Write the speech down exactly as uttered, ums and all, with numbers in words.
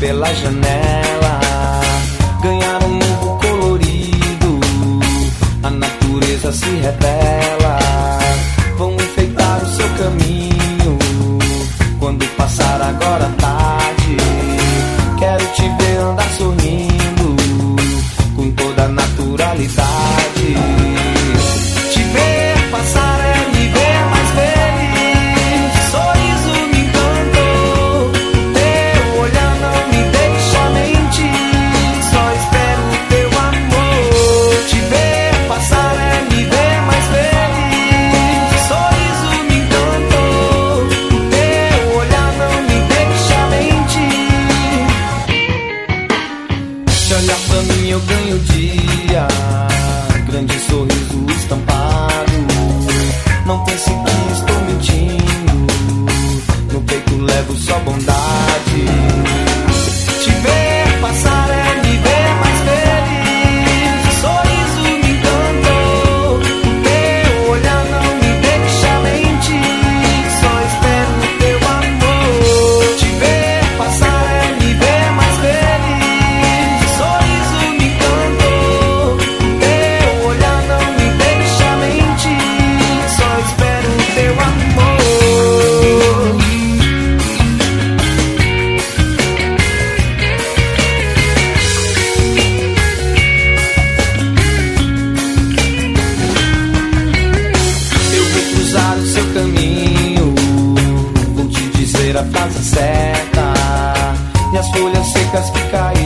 pela janela, ganhar um novo colorido, a natureza se revela. Vão enfeitar o seu caminho, quando passar agora a tarde. Quero te ver andar sorrindo, com toda a naturalidade. Te ver passar é me ver mais feliz, sorriso me encantou, teu olhar não me deixa mentir, só espero o teu amor. Te ver passar é me ver mais feliz, sorriso me encantou, teu olhar não me deixa mentir. Se olhar pra mim eu ganho dia, grande sorriso estampado. Não pense que estou mentindo, no peito levo só bondade. Te ver passar é me ver mais feliz, sorriso me encantou, teu olhar não me deixa mentir, só espero o teu amor. Te ver passar é me ver mais feliz, sorriso me encantou, teu olhar não me deixa mentir, só espero o teu amor. Eu vou cruzar o seu caminho, vou te dizer a frase certa, e as folhas secas que caem